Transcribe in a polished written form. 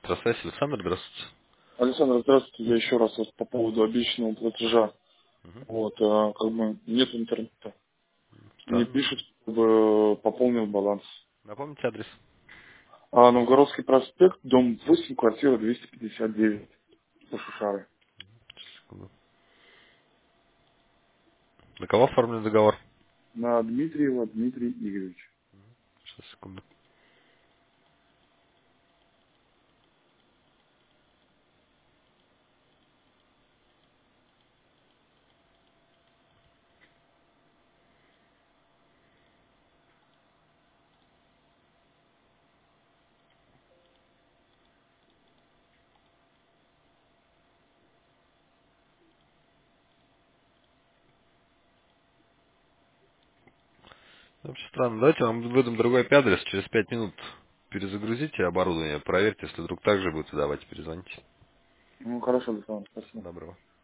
Электросвязь. Александр, здравствуйте. Александр, здравствуйте. Я еще раз вот по поводу обещанного платежа. Мгм. Вот, как бы нет интернета. Не Странно. пишет, чтобы пополнил баланс. Напомните адрес. Новгородский проспект, дом 8, квартира 259. Пошушары. Секунду. На кого оформлен договор? На Дмитриева Дмитрий Игоревич. Сейчас, секунду. Вообще странно. Давайте я вам выдам другой IP-адрес. Через 5 минут перезагрузите оборудование. Проверьте, если вдруг так же будет, давайте перезвоните. Ну, хорошо, Александр, спасибо. Доброго.